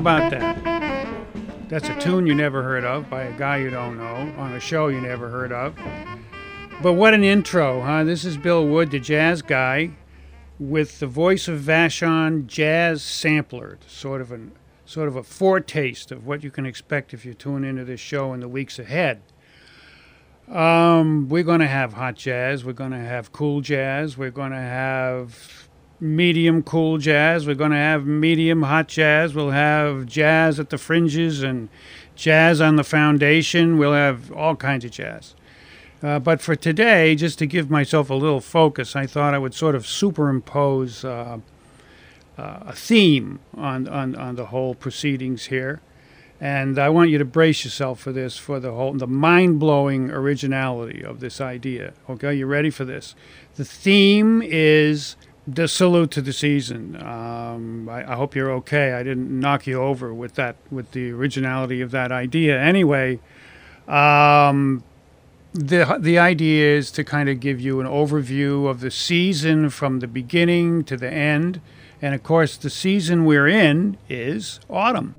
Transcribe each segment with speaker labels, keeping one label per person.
Speaker 1: about that? That's a tune you never heard of by a guy you don't know on a show you never heard of. But what an intro, huh? This is Bill Wood, the jazz guy, with the voice of Vashon Jazz Sampler, sort of a foretaste of what you can expect if you tune into this show in the weeks ahead. We're going to have hot jazz. We're going to have cool jazz. We're going to have medium cool jazz. We're going to have medium hot jazz. We'll have jazz at the fringes and jazz on the foundation. We'll have all kinds of jazz. But for today, just to give myself a little focus, I thought I would sort of superimpose a theme on the whole proceedings here. And I want you to brace yourself for this, for the mind-blowing originality of this idea. Okay, you ready for this? The theme is the salute to the season. I hope you're okay. I didn't knock you over with the originality of that idea. Anyway, the idea is to kind of give you an overview of the season from the beginning to the end. And of course, the season we're in is autumn.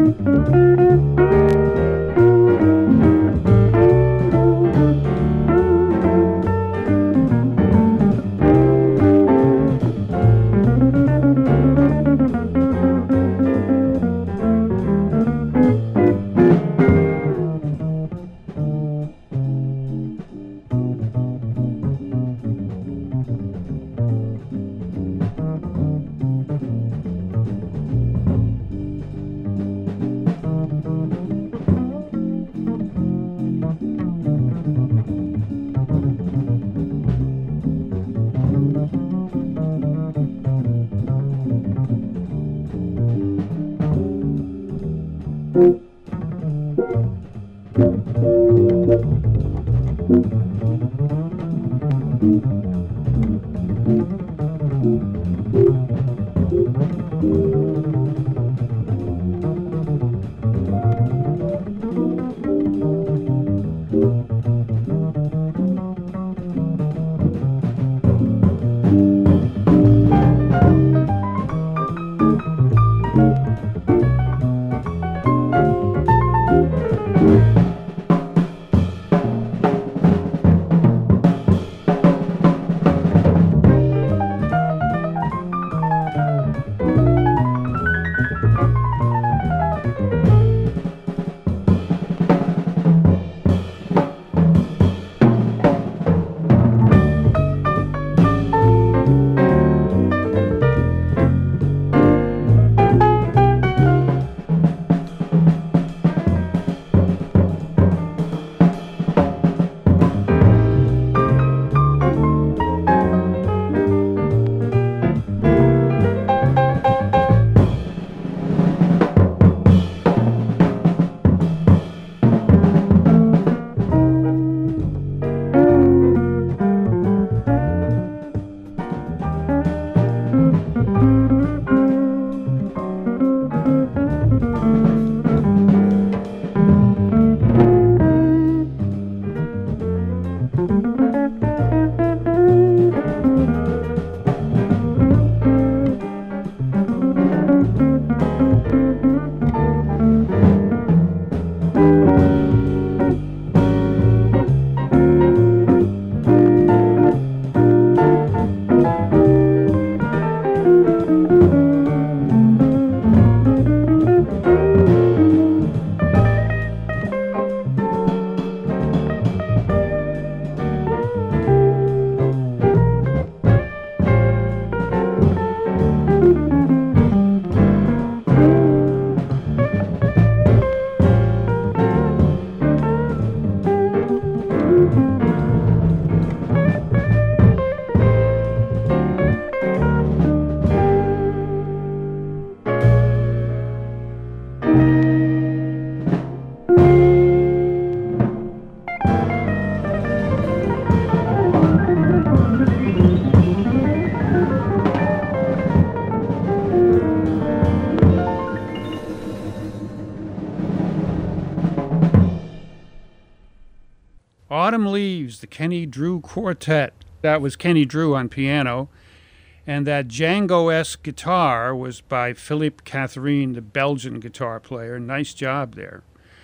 Speaker 1: Autumn Leaves, the Kenny Drew Quartet. That was Kenny Drew on piano. And that Django-esque guitar was by Philippe Catherine, the Belgian guitar player. Nice job there.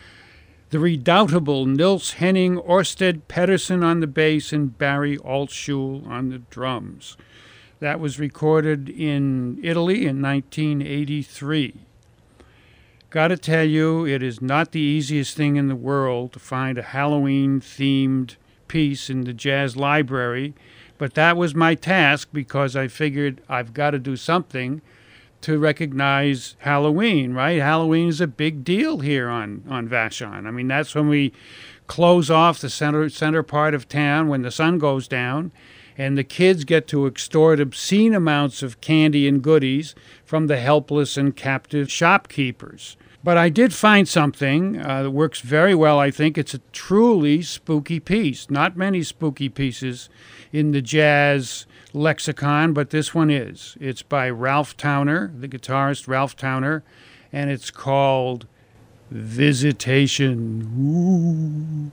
Speaker 1: The redoubtable Nils Henning Ørsted Pedersen on the bass and Barry Altschul on the drums. That was recorded in Italy in 1983. Gotta tell you, it is not the easiest thing in the world to find a Halloween-themed piece in the jazz library, but that was my task because I figured I've got to do something to recognize Halloween, right? Halloween is a big deal here on Vashon. I mean, that's when we close off the center part of town when the sun goes down, and the kids get to extort obscene amounts of candy and goodies from the helpless and captive shopkeepers. But I did find something that works very well, I think. It's a truly spooky piece. Not many spooky pieces in the jazz lexicon, but this one is. It's by Ralph Towner, the guitarist Ralph Towner, and it's called Visitation. Ooh.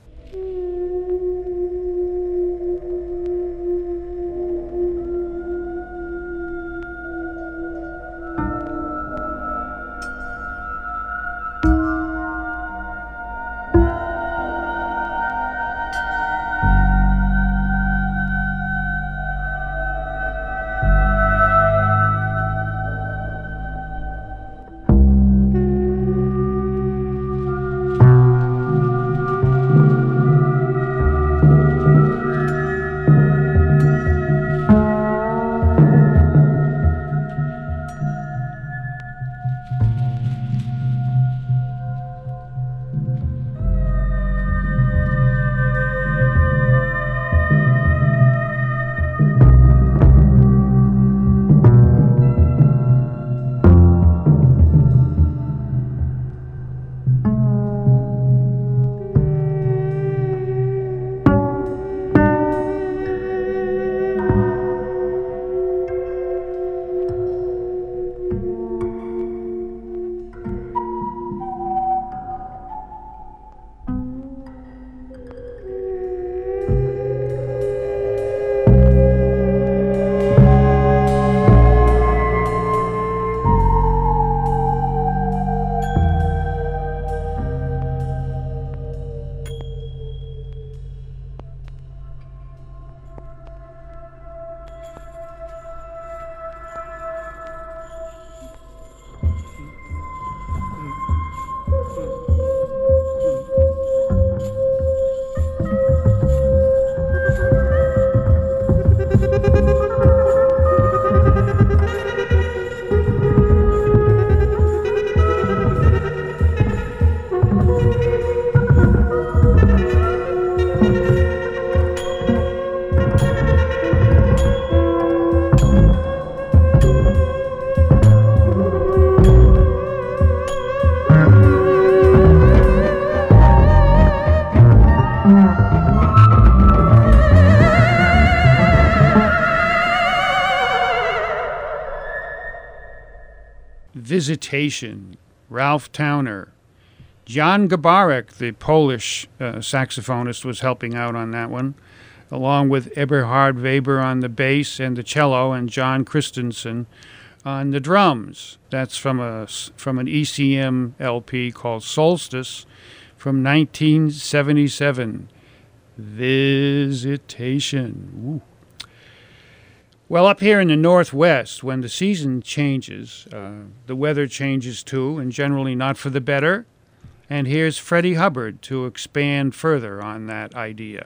Speaker 1: Visitation, Ralph Towner. Jan Gabarek, the Polish saxophonist, was helping out on that one, along with Eberhard Weber on the bass and the cello, and John Christensen on the drums. That's from an ECM LP called Solstice from 1977. Visitation. Ooh. Well, up here in the Northwest, when the season changes, the weather changes too, and generally not for the better. And here's Freddie Hubbard to expand further on that idea.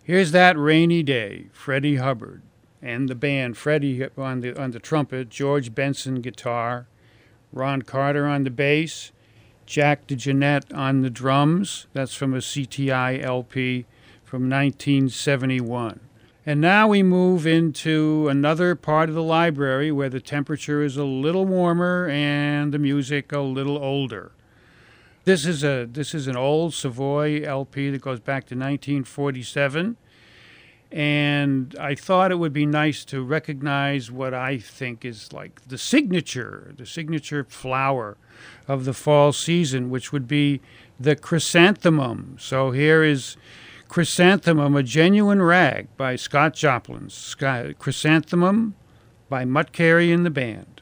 Speaker 1: Here's That Rainy Day, Freddie Hubbard and the band. Freddie on the trumpet, George Benson guitar, Ron Carter on the bass, Jack DeJohnette on the drums. That's from a CTI LP from 1971. And now we move into another part of the library where the temperature is a little warmer and the music a little older. This is an old Savoy LP that goes back to 1947, and I thought it would be nice to recognize what I think is like the signature flower of the fall season, which would be the chrysanthemum. So here is Chrysanthemum, A Genuine Rag by Scott Joplin. Chrysanthemum by Mutt Carey and the band.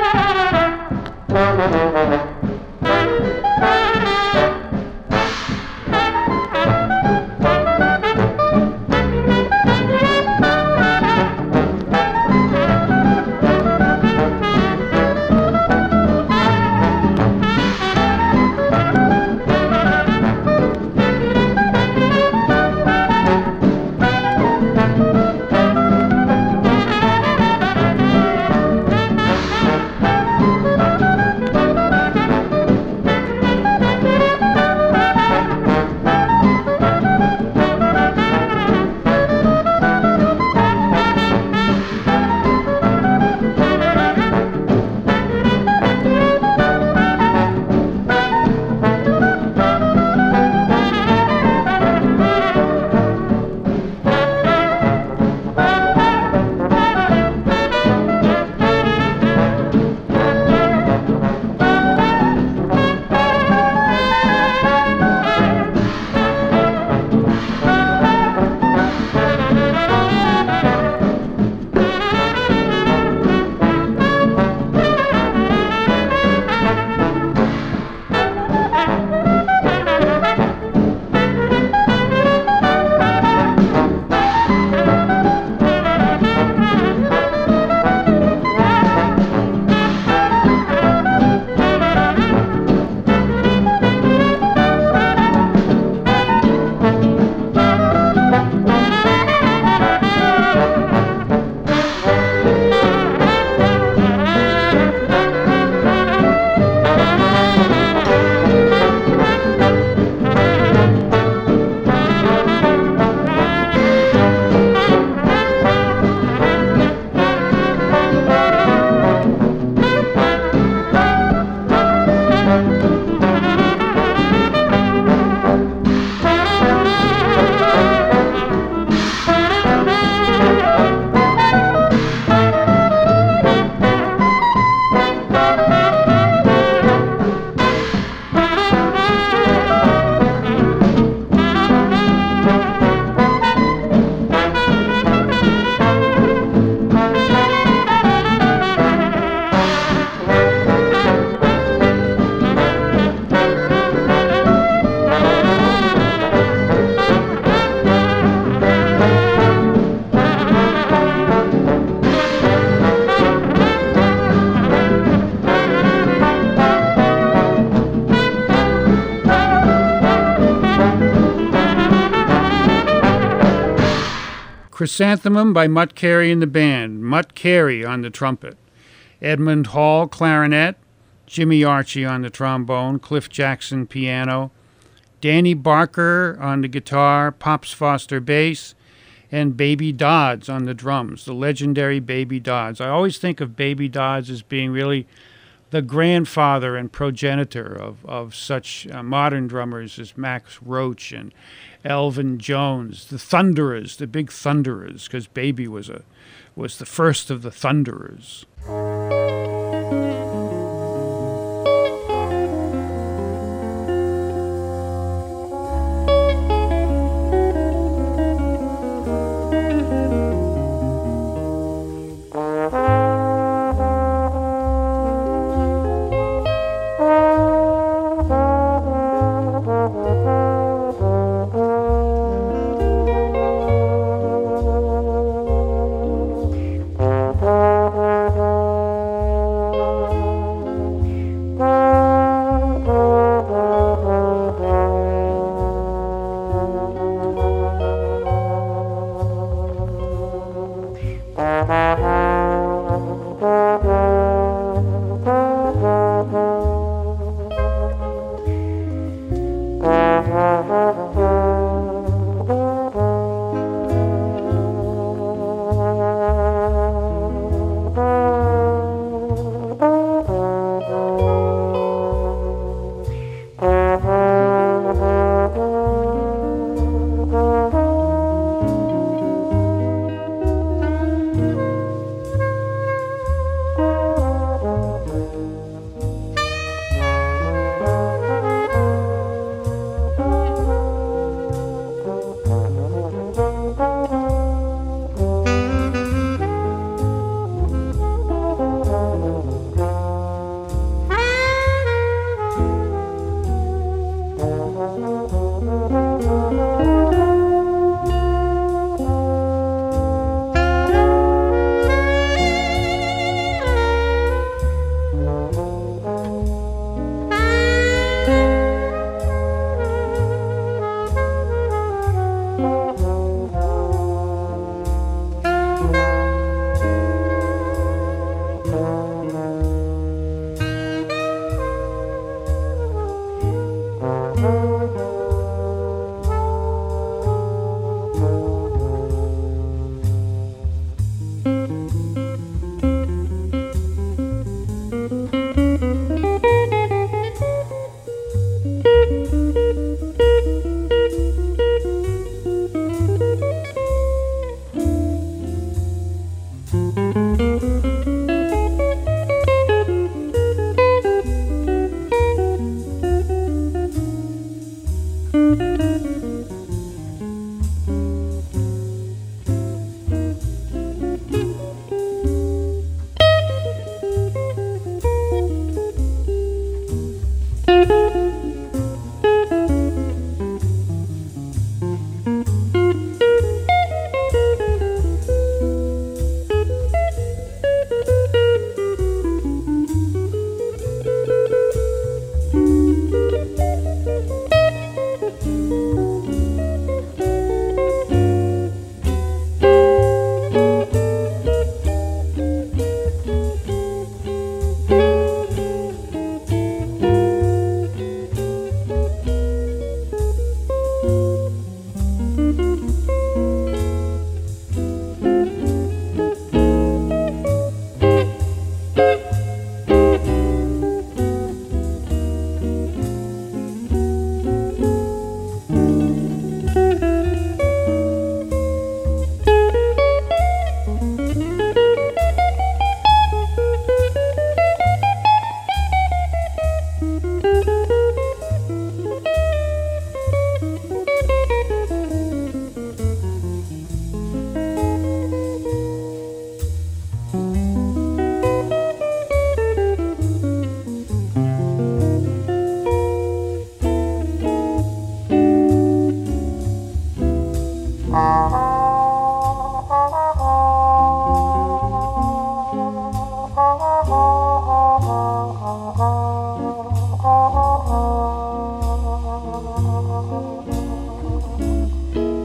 Speaker 1: Chrysanthemum by Mutt Carey and the band. Mutt Carey on the trumpet, Edmund Hall clarinet, Jimmy Archie on the trombone, Cliff Jackson piano, Danny Barker on the guitar, Pops Foster bass, and Baby Dodds on the drums, the legendary Baby Dodds. I always think of Baby Dodds as being really the grandfather and progenitor of such modern drummers as Max Roach and Elvin Jones, the Thunderers, the big Thunderers, because Baby was the first of the Thunderers.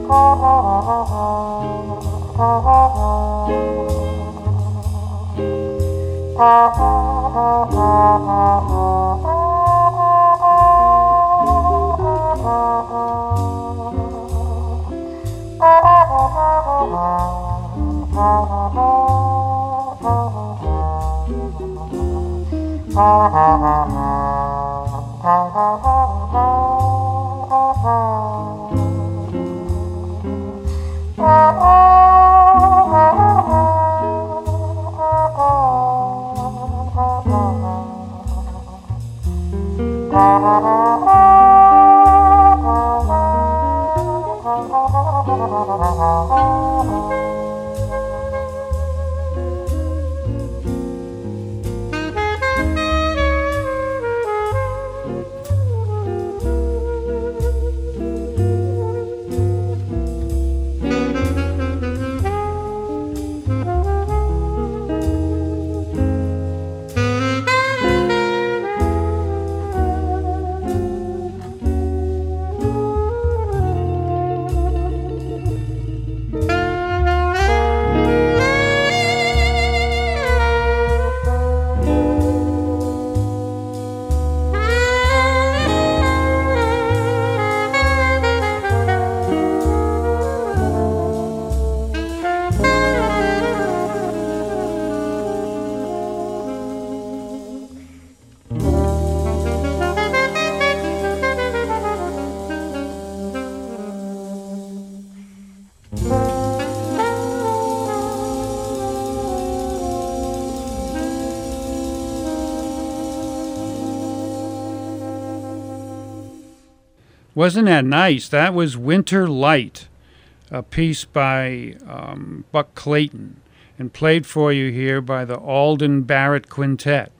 Speaker 1: Wasn't that nice? That was Winter Light, a piece by Buck Clayton, and played for you here by the Alden Barrett Quintet,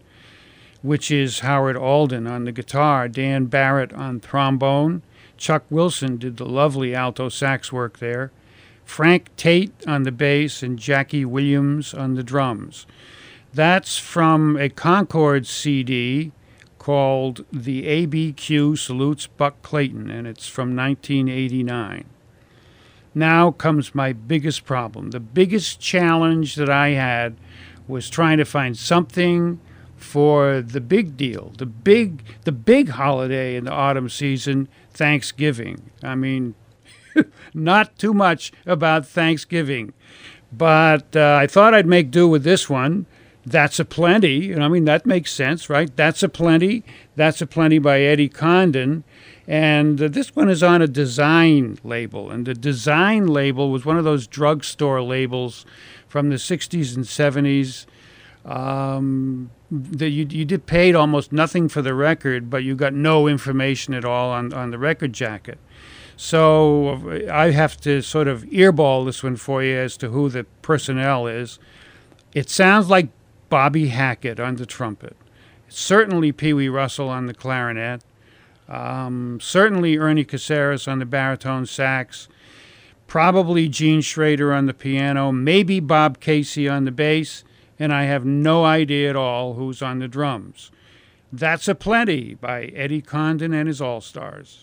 Speaker 1: which is Howard Alden on the guitar, Dan Barrett on trombone, Chuck Wilson did the lovely alto sax work there, Frank Tate on the bass, and Jackie Williams on the drums. That's from a Concord CD called The ABQ Salutes Buck Clayton, and it's from 1989. Now comes my biggest problem. The biggest challenge that I had was trying to find something for the big deal, the big holiday in the autumn season, Thanksgiving. I mean, not too much about Thanksgiving, but I thought I'd make do with this one. That's a Plenty. I mean, that makes sense, right? That's a Plenty. That's a Plenty by Eddie Condon. And this one is on a Design label. And the Design label was one of those drugstore labels from the 60s and 70s. That you did paid almost nothing for the record, but you got no information at all on the record jacket. So I have to sort of earball this one for you as to who the personnel is. It sounds like Bobby Hackett on the trumpet. Certainly Pee Wee Russell on the clarinet. Certainly Ernie Caceres on the baritone sax. Probably Gene Schrader on the piano. Maybe Bob Casey on the bass. And I have no idea at all who's on the drums. That's a Plenty by Eddie Condon and his All-Stars.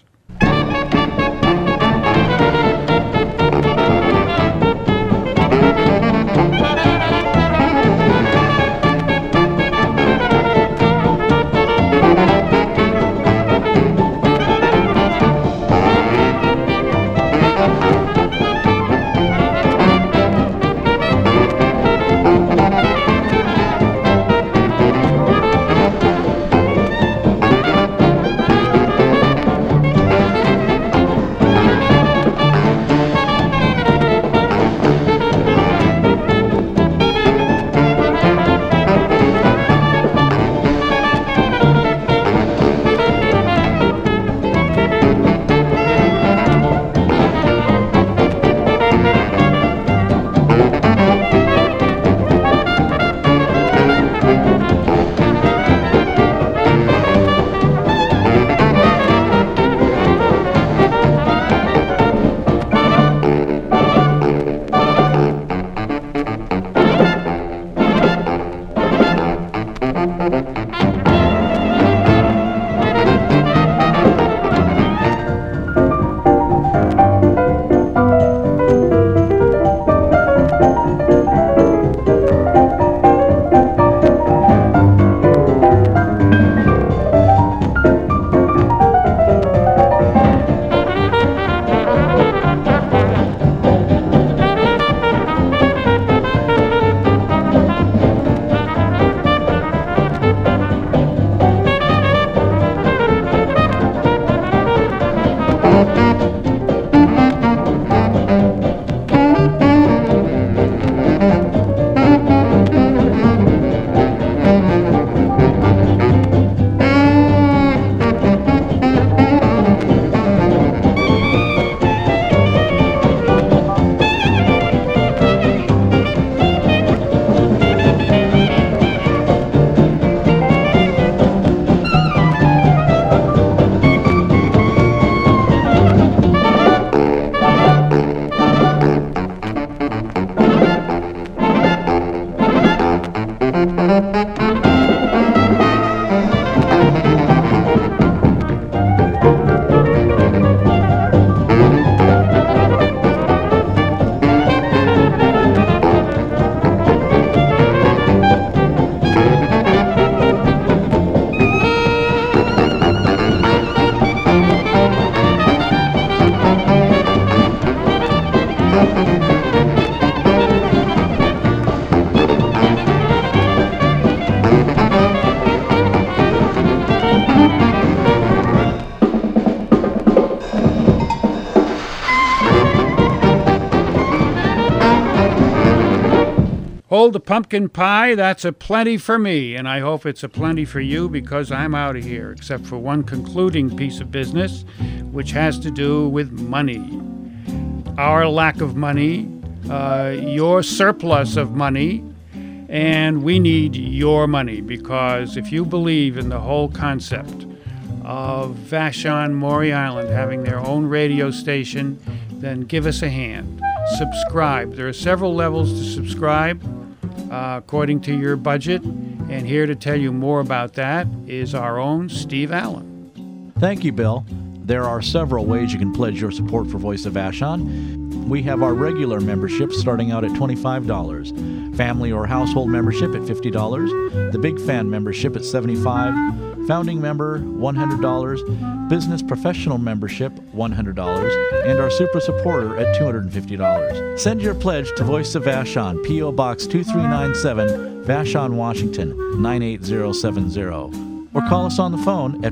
Speaker 1: Hold the pumpkin pie, that's a plenty for me, and I hope it's a plenty for you because I'm out of here, except for one concluding piece of business, which has to do with money. Our lack of money, your surplus of money, and we need your money because if you believe in the whole concept of Vashon Maury Island having their own radio station, then give us a hand. Subscribe. There are several levels to subscribe according to your budget, and here to tell you more about that is our own Steve Allen.
Speaker 2: Thank you, Bill. There are several ways you can pledge your support for Voice of Vashon. We have our regular membership starting out at $25, family or household membership at $50, the Big Fan membership at $75, founding member $100, business professional membership $100, and our super supporter at $250. Send your pledge to Voice of Vashon, P.O. Box 2397, Vashon, Washington 98070. Or call us on the phone at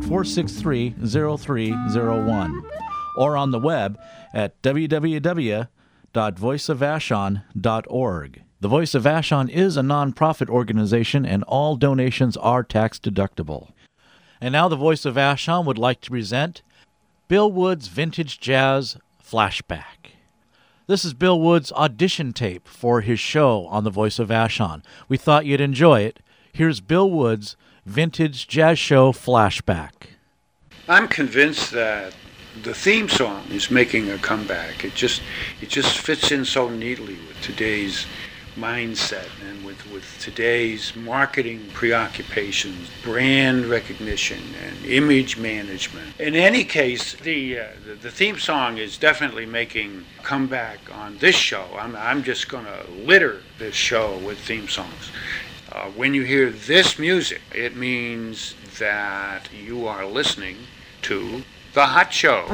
Speaker 2: 463-0301 or on the web at www.voiceofvashon.org. The Voice of Vashon is a nonprofit organization and all donations are tax deductible. And now the Voice of Vashon would like to present Bill Wood's Vintage Jazz Flashback. This is Bill Wood's audition tape for his show on the Voice of Vashon. We thought you'd enjoy it. Here's Bill Wood's Vintage Jazz Show Flashback.
Speaker 1: I'm convinced that the theme song is making a comeback. It just fits in so neatly with today's mindset and with today's marketing preoccupations, brand recognition, and image management. In any case, the theme song is definitely making a comeback on this show. I'm just going to litter this show with theme songs. When you hear this music, it means that you are listening to The Hot Show.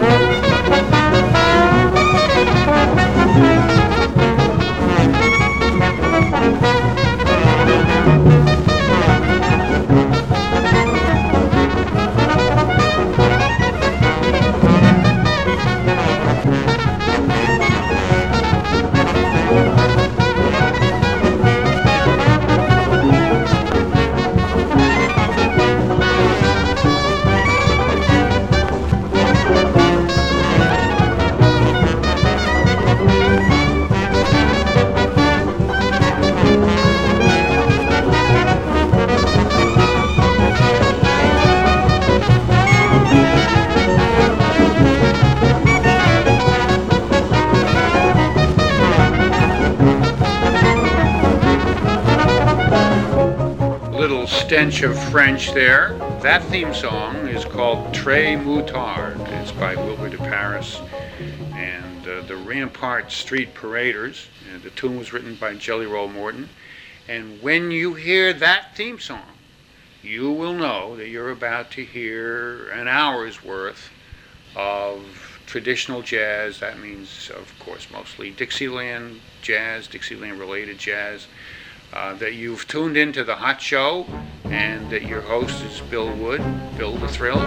Speaker 1: Stench of French there. That theme song is called Très Moutard. It's by Wilbur de Paris and the Rampart Street Paraders. The tune was written by Jelly Roll Morton. And when you hear that theme song, you will know that you're about to hear an hour's worth of traditional jazz. That means, of course, mostly Dixieland jazz, Dixieland-related jazz. That you've tuned into The Hot Show, and that your host is Bill Wood, Bill the Thrill.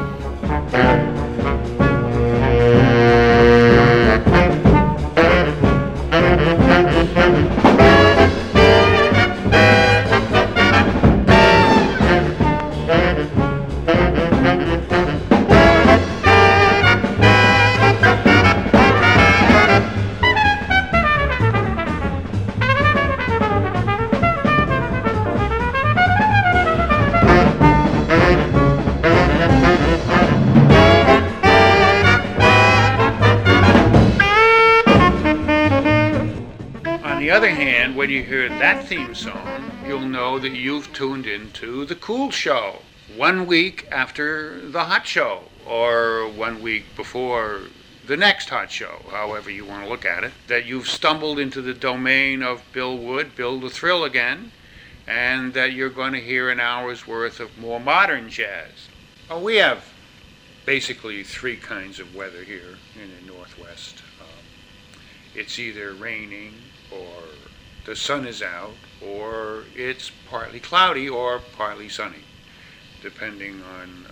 Speaker 1: When you hear that theme song, you'll know that you've tuned into The Cool Show. 1 week after The Hot Show, or 1 week before the next Hot Show, however you want to look at it. That you've stumbled into the domain of Bill Wood, Bill the Thrill again, and that you're going to hear an hour's worth of more modern jazz. We have basically three kinds of weather here in the Northwest. It's either raining, or the sun is out, or it's partly cloudy or partly sunny, depending on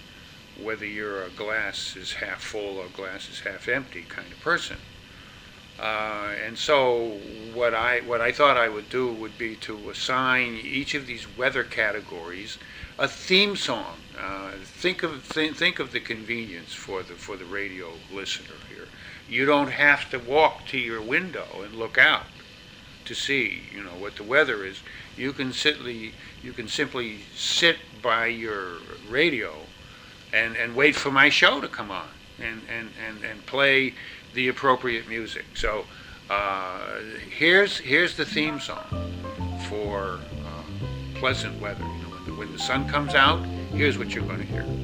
Speaker 1: whether you're a glass is half full or glass is half empty kind of person. And so what I thought I would do would be to assign each of these weather categories a theme song. Think of the convenience for the radio listener here. You don't have to walk to your window and look out to see, what the weather is. You can simply sit by your radio and wait for my show to come on and play the appropriate music. So here's the theme song for pleasant weather. When the sun comes out, here's what you're going to hear.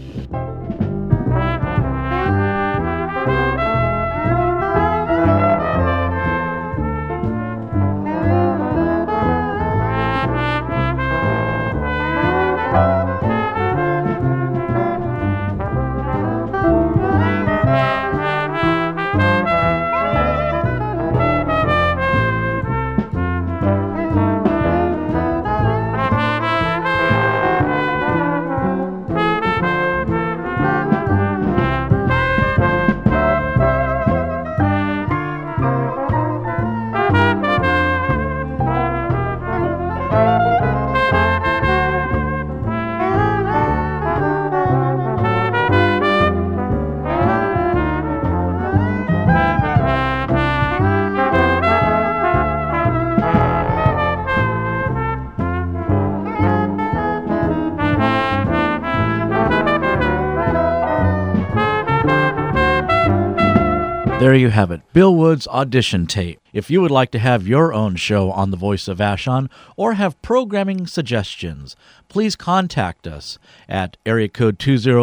Speaker 2: There you have it, Bill Wood's audition tape. If you would like to have your own show on The Voice of Vashon or have programming suggestions, please contact us at area code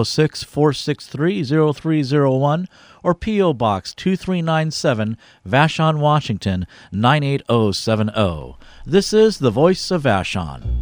Speaker 2: 206-463-0301 or P.O. Box 2397, Vashon, Washington 98070. This is The Voice of Vashon.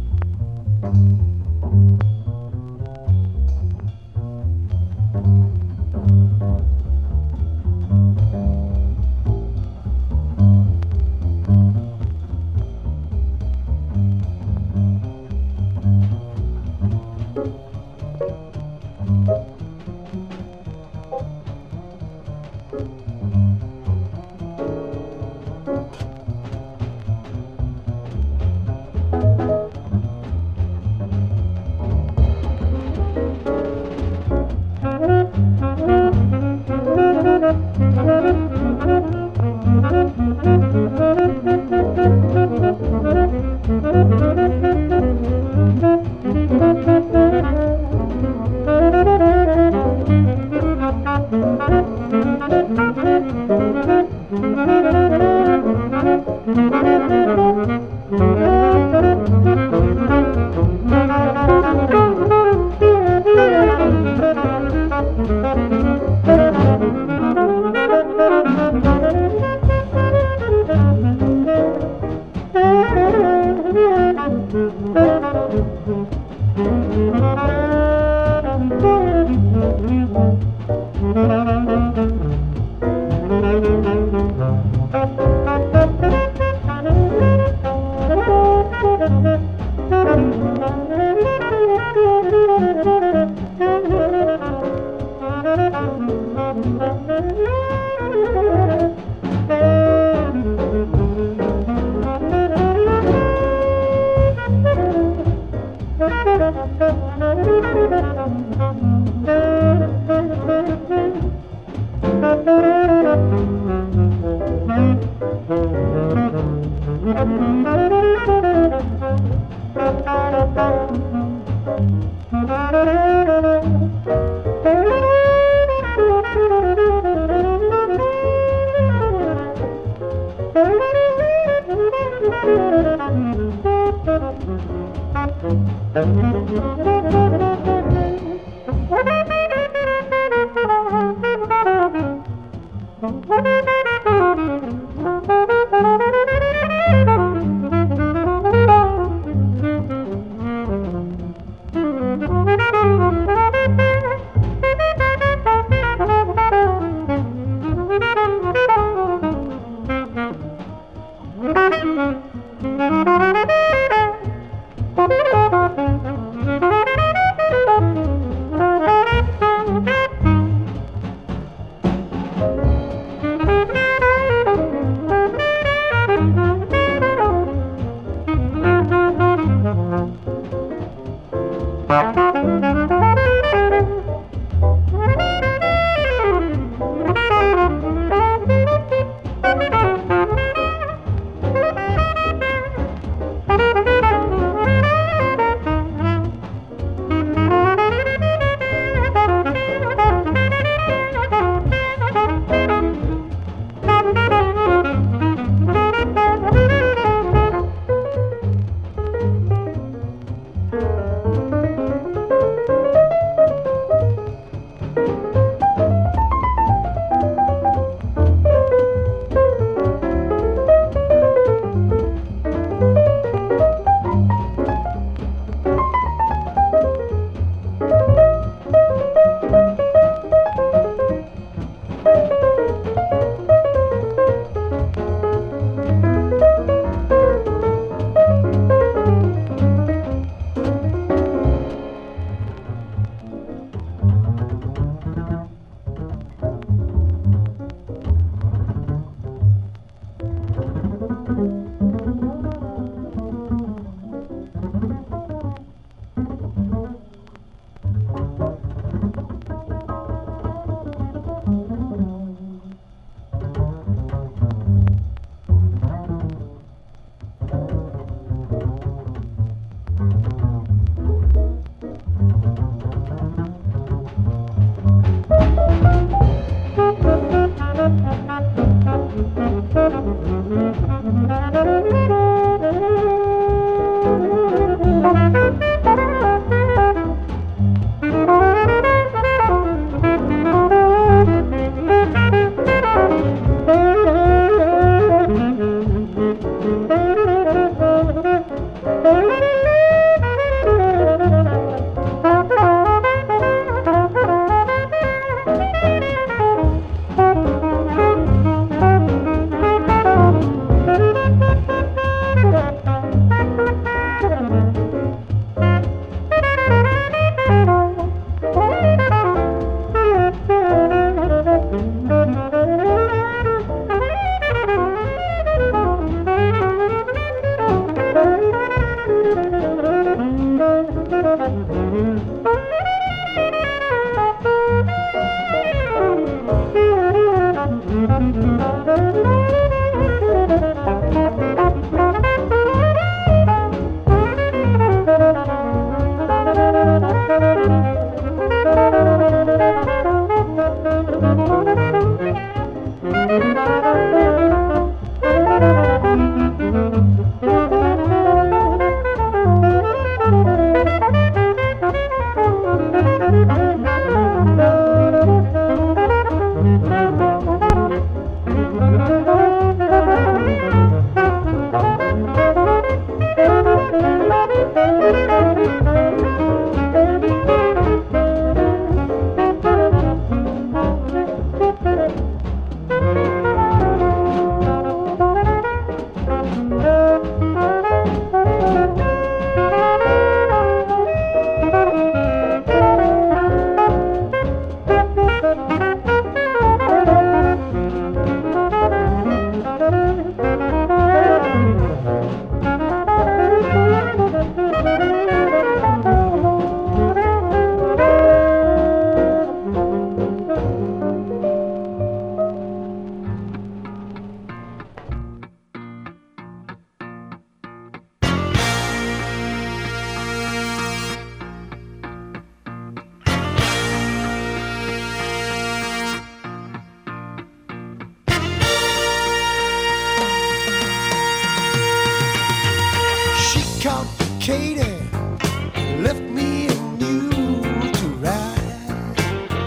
Speaker 3: Katie left me a mule to ride.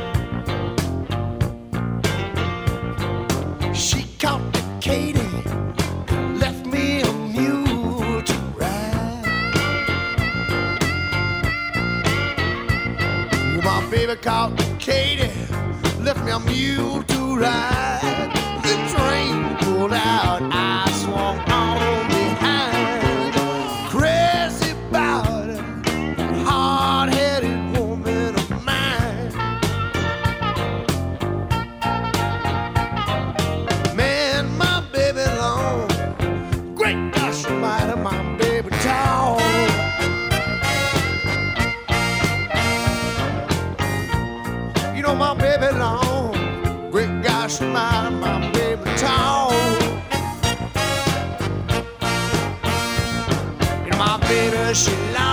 Speaker 3: She caught the Katie, left me a mule to ride. My baby caught the Katie, left me a mule to ride. The train pulled out, I swung on behind. Crazy about it, hard-headed woman of mine. Man, my baby long, great gosh almighty, my baby tall. You know my baby long, great gosh almighty, my baby tall. My baby, she lied.